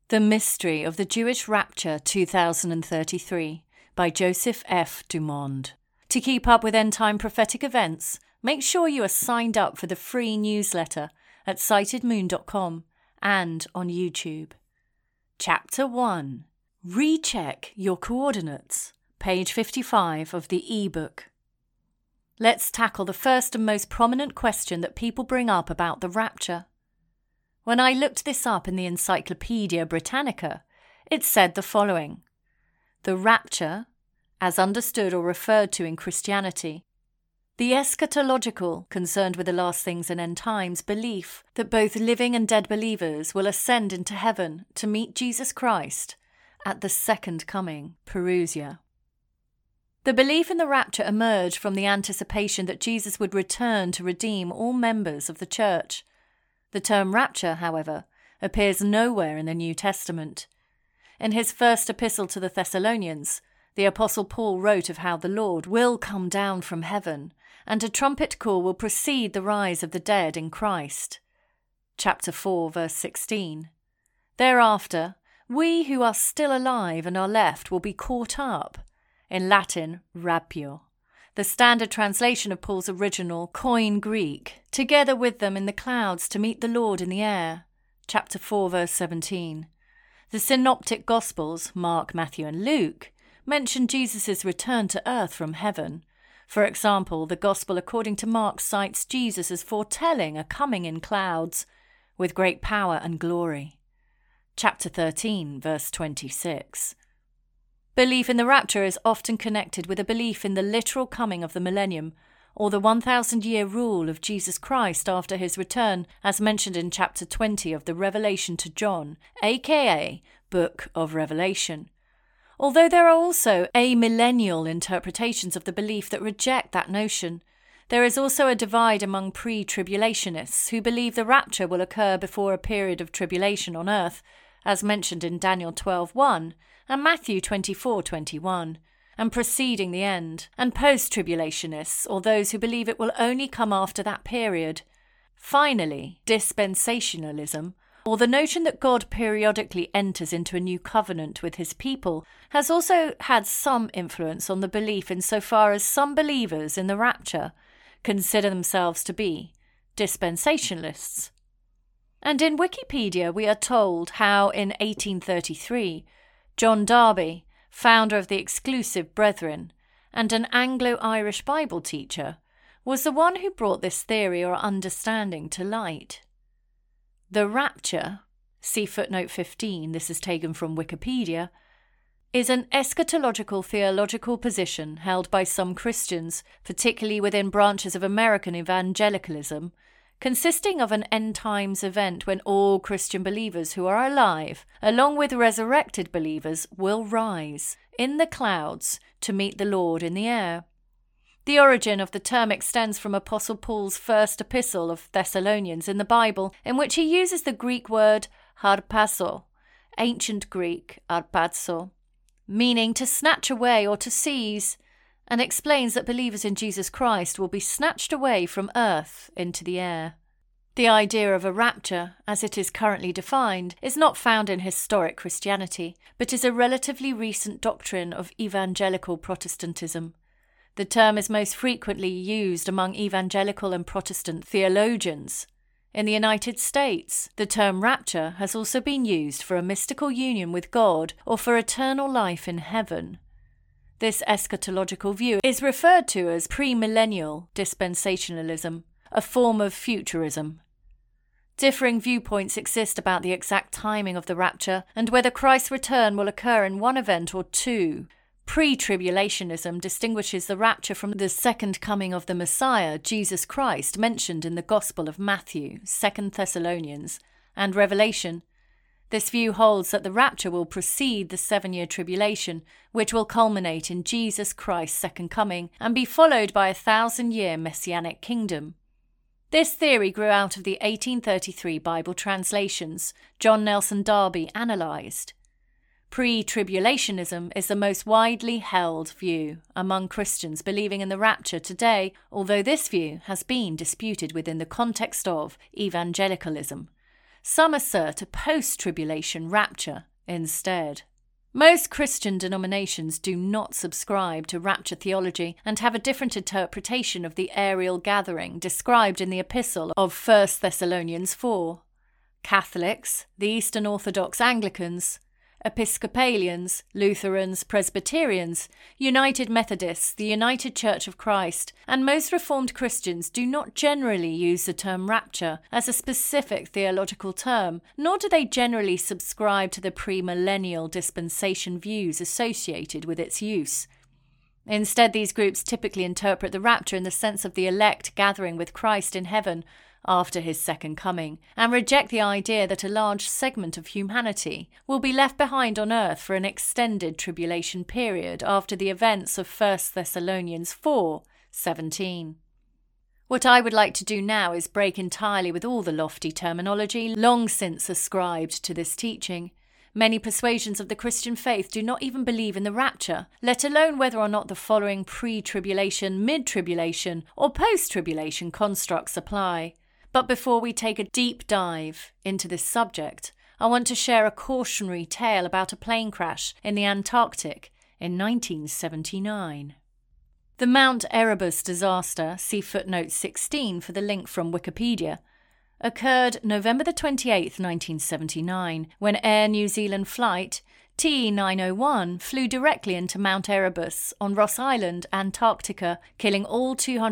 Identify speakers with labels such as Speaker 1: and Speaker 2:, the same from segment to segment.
Speaker 1: The Mystery of the Jewish Rapture 2033 by Joseph F. Dumond. To keep up with end-time prophetic events, make sure you are signed up for the free newsletter at sightedmoon.com and on YouTube. Chapter 1. Recheck your coordinates. Page 55 of the e-book. Let's tackle the first and most prominent question that people bring up about the rapture. When I looked this up in the Encyclopaedia Britannica, it said the following: the rapture, as understood or referred to in Christianity, the eschatological, concerned with the last things and end times, belief that both living and dead believers will ascend into heaven to meet Jesus Christ at the second coming, parousia. The belief in the rapture emerged from the anticipation that Jesus would return to redeem all members of the church. The term rapture, however, appears nowhere in the New Testament. In his first epistle to the Thessalonians, the Apostle Paul wrote of how the Lord will come down from heaven, and a trumpet call will precede the rise of the dead in Christ. Chapter 4, verse 16. Thereafter, we who are still alive and are left will be caught up, in Latin, rapio, the standard translation of Paul's original Koine Greek, together with them in the clouds to meet the Lord in the air. Chapter 4, verse 17. The Synoptic Gospels, Mark, Matthew and Luke, mention Jesus' return to earth from heaven. For example, the Gospel according to Mark cites Jesus as foretelling a coming in clouds, with great power and glory. Chapter 13, verse 26. Belief in the rapture is often connected with a belief in the literal coming of the millennium, or the 1,000-year rule of Jesus Christ after his return, as mentioned in chapter 20 of the Revelation to John, aka Book of Revelation. Although there are also amillennial interpretations of the belief that reject that notion, there is also a divide among pre-tribulationists who believe the rapture will occur before a period of tribulation on earth, as mentioned in Daniel 12:1 and Matthew 24:21, and preceding the end, and post-tribulationists, or those who believe it will only come after that period. Finally, dispensationalism, or the notion that God periodically enters into a new covenant with his people, has also had some influence on the belief insofar as some believers in the rapture consider themselves to be dispensationalists. And in Wikipedia we are told how in 1833, John Darby, founder of the Exclusive Brethren and an Anglo-Irish Bible teacher, was the one who brought this theory or understanding to light. The rapture, see footnote 15, this is taken from Wikipedia, is an eschatological theological position held by some Christians, particularly within branches of American evangelicalism, consisting of an end-times event when all Christian believers who are alive, along with resurrected believers, will rise in the clouds to meet the Lord in the air. The origin of the term extends from Apostle Paul's first epistle of Thessalonians in the Bible, in which he uses the Greek word harpazo, ancient Greek arpazo, meaning to snatch away or to seize, and explains that believers in Jesus Christ will be snatched away from earth into the air. The idea of a rapture, as it is currently defined, is not found in historic Christianity, but is a relatively recent doctrine of evangelical Protestantism. The term is most frequently used among evangelical and Protestant theologians. In the United States, the term rapture has also been used for a mystical union with God or for eternal life in heaven. This eschatological view is referred to as premillennial dispensationalism, a form of futurism. Differing viewpoints exist about the exact timing of the rapture and whether Christ's return will occur in one event or two. Pre-tribulationism distinguishes the rapture from the second coming of the Messiah, Jesus Christ, mentioned in the Gospel of Matthew, 2 Thessalonians, and Revelation. This view holds that the rapture will precede the 7-year tribulation, which will culminate in Jesus Christ's second coming and be followed by a 1,000-year messianic kingdom. This theory grew out of the 1833 Bible translations John Nelson Darby analysed. Pre-tribulationism is the most widely held view among Christians believing in the rapture today, although this view has been disputed within the context of evangelicalism. Some assert a post-tribulation rapture instead. Most Christian denominations do not subscribe to rapture theology and have a different interpretation of the aerial gathering described in the epistle of 1 Thessalonians 4. Catholics, the Eastern Orthodox Anglicans, Episcopalians, Lutherans, Presbyterians, United Methodists, the United Church of Christ, and most Reformed Christians do not generally use the term rapture as a specific theological term, nor do they generally subscribe to the premillennial dispensation views associated with its use. Instead, these groups typically interpret the rapture in the sense of the elect gathering with Christ in heaven after his second coming, and reject the idea that a large segment of humanity will be left behind on earth for an extended tribulation period after the events of 1 Thessalonians 4:17. What I would like to do now is break entirely with all the lofty terminology long since ascribed to this teaching. Many persuasions of the Christian faith do not even believe in the rapture, let alone whether or not the following pre-tribulation, mid-tribulation, or post-tribulation constructs apply. But before we take a deep dive into this subject, I want to share a cautionary tale about a plane crash in the Antarctic in 1979. The Mount Erebus disaster, see footnote 16 for the link from Wikipedia, occurred November 28, 1979, when Air New Zealand flight TE901 flew directly into Mount Erebus on Ross Island, Antarctica, killing all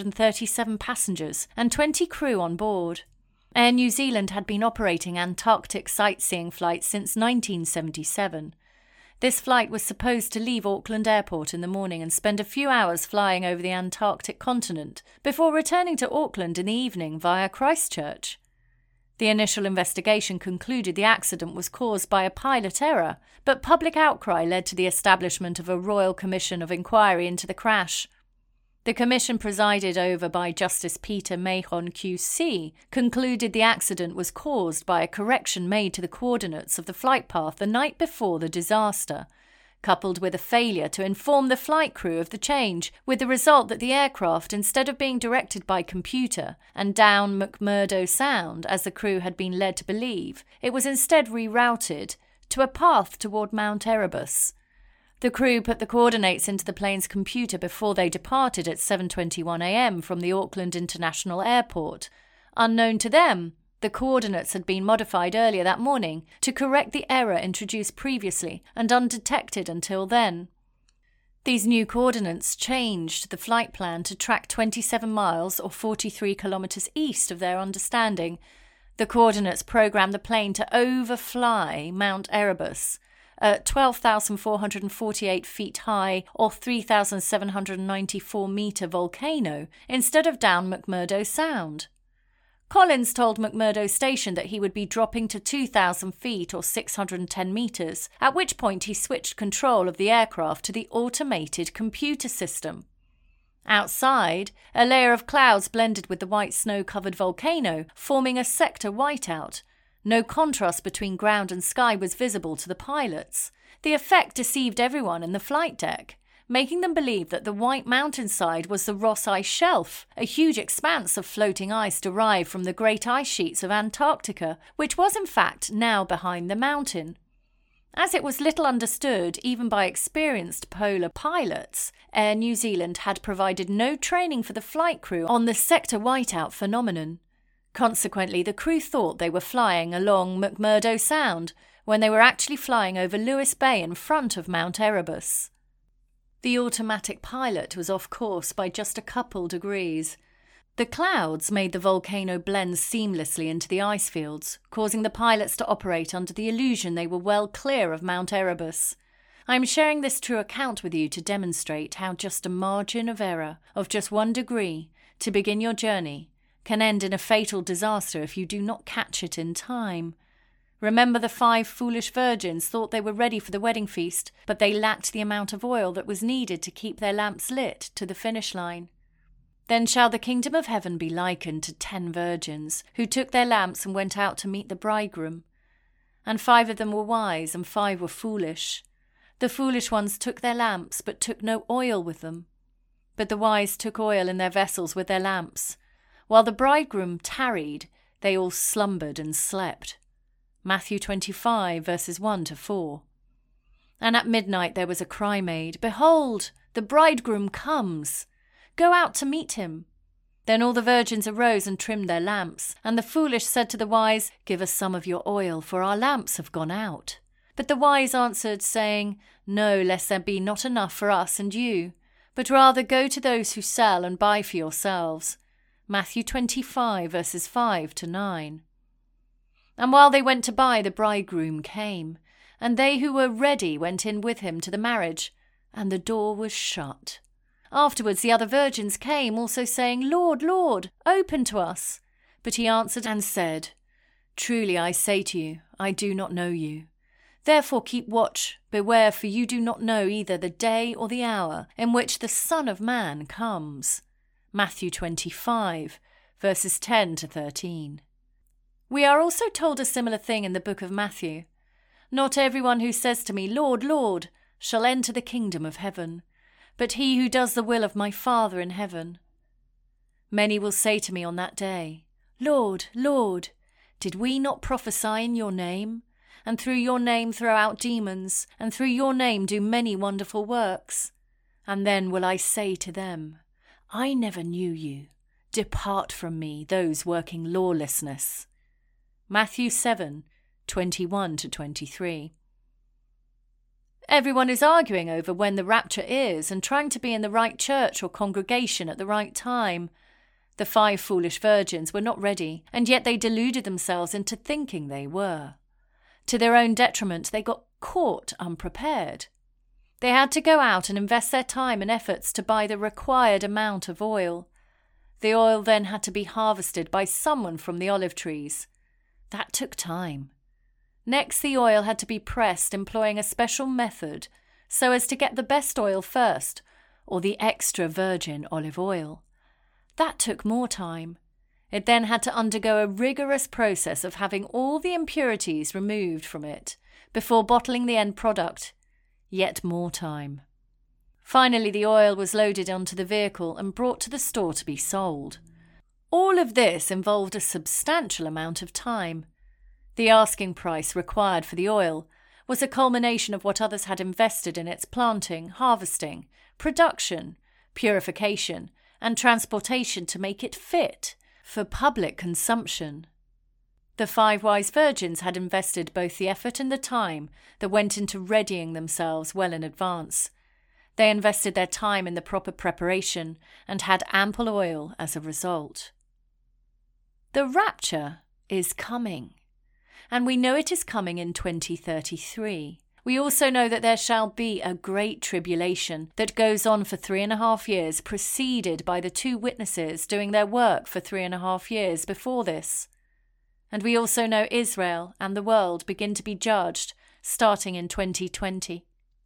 Speaker 1: 237 passengers and 20 crew on board. Air New Zealand had been operating Antarctic sightseeing flights since 1977. This flight was supposed to leave Auckland Airport in the morning and spend a few hours flying over the Antarctic continent before returning to Auckland in the evening via Christchurch. The initial investigation concluded the accident was caused by a pilot error, but public outcry led to the establishment of a Royal Commission of Inquiry into the crash. The commission, presided over by Justice Peter Mahon QC, concluded the accident was caused by a correction made to the coordinates of the flight path the night before the disaster, coupled with a failure to inform the flight crew of the change, with the result that the aircraft, instead of being directed by computer and down McMurdo Sound, as the crew had been led to believe, it was instead rerouted to a path toward Mount Erebus. The crew put the coordinates into the plane's computer before they departed at 7:21 a.m. from the Auckland International Airport. Unknown to them, the coordinates had been modified earlier that morning to correct the error introduced previously and undetected until then. These new coordinates changed the flight plan to track 27 miles or 43 kilometres east of their understanding. The coordinates programmed the plane to overfly Mount Erebus, a 12,448 feet high or 3,794 metre volcano, instead of down McMurdo Sound. Collins told McMurdo Station that he would be dropping to 2,000 feet or 610 metres, at which point he switched control of the aircraft to the automated computer system. Outside, a layer of clouds blended with the white snow-covered volcano, forming a sector whiteout. No contrast between ground and sky was visible to the pilots. The effect deceived everyone in the flight deck, making them believe that the white mountainside was the Ross Ice Shelf, a huge expanse of floating ice derived from the great ice sheets of Antarctica, which was in fact now behind the mountain. As it was little understood even by experienced polar pilots, Air New Zealand had provided no training for the flight crew on the sector whiteout phenomenon. Consequently, the crew thought they were flying along McMurdo Sound when they were actually flying over Lewis Bay in front of Mount Erebus. The automatic pilot was off course by just a couple degrees. The clouds made the volcano blend seamlessly into the ice fields, causing the pilots to operate under the illusion they were well clear of Mount Erebus. I am sharing this true account with you to demonstrate how just a margin of error of just 1 degree to begin your journey can end in a fatal disaster if you do not catch it in time. Remember, the 5 foolish virgins thought they were ready for the wedding feast, but they lacked the amount of oil that was needed to keep their lamps lit to the finish line. Then shall the kingdom of heaven be likened to 10 virgins, who took their lamps and went out to meet the bridegroom. And 5 of them were wise, and 5 were foolish. The foolish ones took their lamps, but took no oil with them. But the wise took oil in their vessels with their lamps. While the bridegroom tarried, they all slumbered and slept. Matthew 25, verses 1 to 4. And at midnight there was a cry made, Behold, the bridegroom comes! Go out to meet him. Then all the virgins arose and trimmed their lamps. And the foolish said to the wise, Give us some of your oil, for our lamps have gone out. But the wise answered, saying, No, lest there be not enough for us and you, but rather go to those who sell and buy for yourselves. Matthew 25, verses 5 to 9. And while they went to buy, the bridegroom came, and they who were ready went in with him to the marriage, and the door was shut. Afterwards the other virgins came, also saying, Lord, Lord, open to us. But he answered and said, Truly I say to you, I do not know you. Therefore keep watch, beware, for you do not know either the day or the hour in which the Son of Man comes. Matthew 25, verses 10 to 13. We are also told a similar thing in the book of Matthew. Not everyone who says to me, Lord, Lord, shall enter the kingdom of heaven, but he who does the will of my Father in heaven. Many will say to me on that day, Lord, Lord, did we not prophesy in your name, and through your name throw out demons, and through your name do many wonderful works? And then will I say to them, I never knew you. Depart from me, those working lawlessness. Matthew 7, 21 to 23. Everyone is arguing over when the rapture is and trying to be in the right church or congregation at the right time. The 5 foolish virgins were not ready, and yet they deluded themselves into thinking they were. To their own detriment, they got caught unprepared. They had to go out and invest their time and efforts to buy the required amount of oil. The oil then had to be harvested by someone from the olive trees. That took time. Next, the oil had to be pressed employing a special method so as to get the best oil first, or the extra virgin olive oil. That took more time. It then had to undergo a rigorous process of having all the impurities removed from it before bottling the end product. Yet more time. Finally, the oil was loaded onto the vehicle and brought to the store to be sold. All of this involved a substantial amount of time. The asking price required for the oil was a culmination of what others had invested in its planting, harvesting, production, purification, and transportation to make it fit for public consumption. The 5 wise virgins had invested both the effort and the time that went into readying themselves well in advance. They invested their time in the proper preparation and had ample oil as a result. The rapture is coming, and we know it is coming in 2033. We also know that there shall be a great tribulation that goes on for 3.5 years, preceded by the 2 witnesses doing their work for 3.5 years before this. And we also know Israel and the world begin to be judged starting in 2020.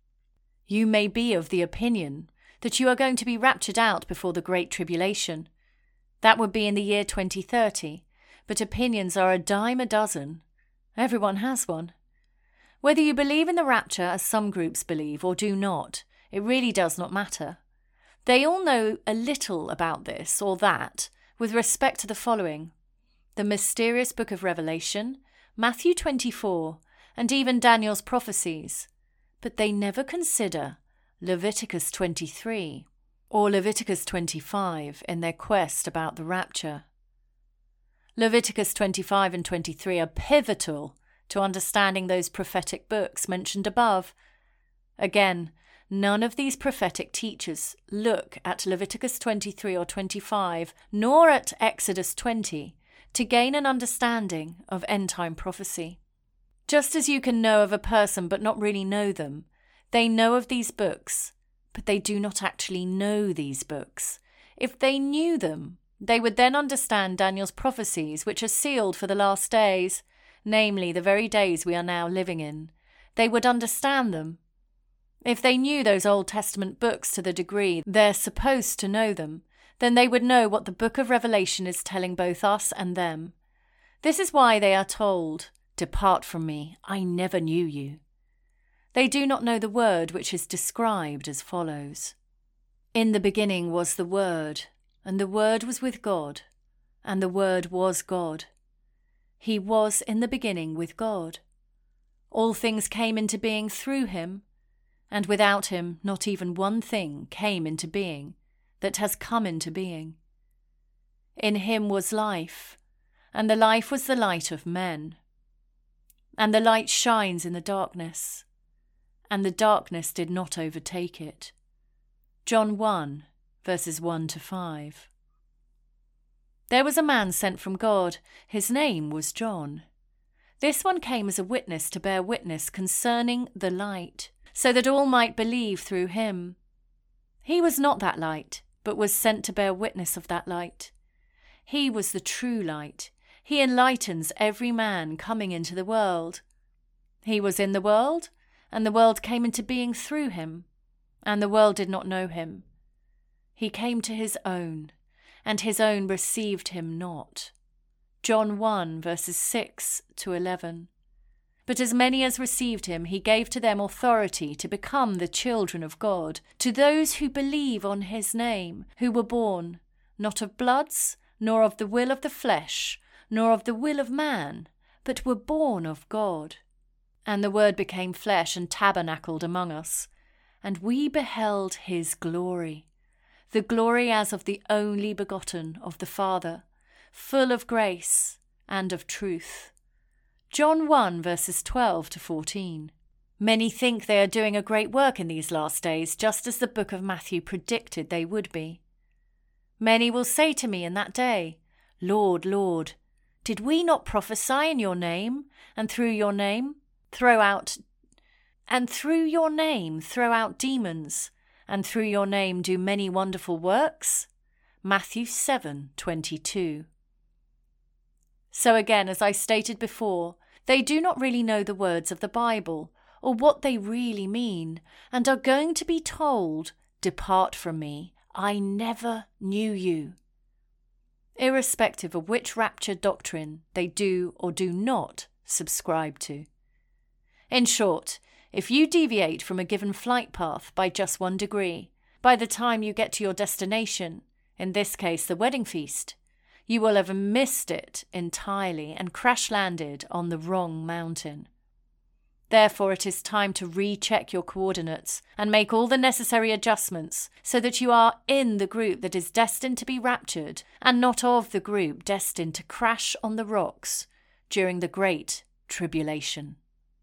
Speaker 1: You may be of the opinion that you are going to be raptured out before the Great Tribulation. That would be in the year 2030, but opinions are a dime a dozen. Everyone has one. Whether you believe in the rapture, as some groups believe, or do not, it really does not matter. They all know a little about this or that with respect to the following: the mysterious book of Revelation, Matthew 24, and even Daniel's prophecies, but they never consider Leviticus 23 or Leviticus 25 in their quest about the rapture. Leviticus 25 and 23 are pivotal to understanding those prophetic books mentioned above. Again, none of these prophetic teachers look at Leviticus 23 or 25, nor at Exodus 20, to gain an understanding of end-time prophecy. Just as you can know of a person but not really know them, they know of these books, but they do not actually know these books. If they knew them, they would then understand Daniel's prophecies, which are sealed for the last days, namely the very days we are now living in. They would understand them. If they knew those Old Testament books to the degree they're supposed to know them, then they would know what the book of Revelation is telling both us and them. This is why they are told, "Depart from me, I never knew you." They do not know the word which is described as follows: "In the beginning was the Word, and the Word was with God, and the Word was God. He was in the beginning with God. All things came into being through him, and without him not even one thing came into being that has come into being. In him was life, and the life was the light of men. And the light shines in the darkness, and the darkness did not overtake it. John 1, verses 1 to 5. There was a man sent from God. His name was John. This one came as a witness to bear witness concerning the light, so that all might believe through him. He was not that light, but was sent to bear witness of that light. He was the true light. He enlightens every man coming into the world. He was in the world, and the world came into being through him, and the world did not know him. He came to his own, and his own received him not. John 1, verses 6 to 11. But as many as received him, he gave to them authority to become the children of God, to those who believe on his name, who were born, not of bloods, nor of the will of the flesh, nor of the will of man, but were born of God. And the Word became flesh and tabernacled among us, and we beheld his glory, the glory as of the only begotten of the Father, full of grace and of truth. John 1, verses 12 to 14. Many think they are doing a great work in these last days, just as the book of Matthew predicted they would be. Many will say to me in that day, Lord, Lord, did we not prophesy in your name, and through your name throw out demons, and through your name do many wonderful works? Matthew 7:22. So again, as I stated before, they do not really know the words of the Bible, or what they really mean, and are going to be told, Depart from me, I never knew you. Irrespective of which rapture doctrine they do or do not subscribe to. In short, if you deviate from a given flight path by just 1 degree, by the time you get to your destination, in this case the wedding feast, you will have missed it entirely and crash-landed on the wrong mountain. Therefore, it is time to recheck your coordinates and make all the necessary adjustments so that you are in the group that is destined to be raptured and not of the group destined to crash on the rocks during the Great Tribulation.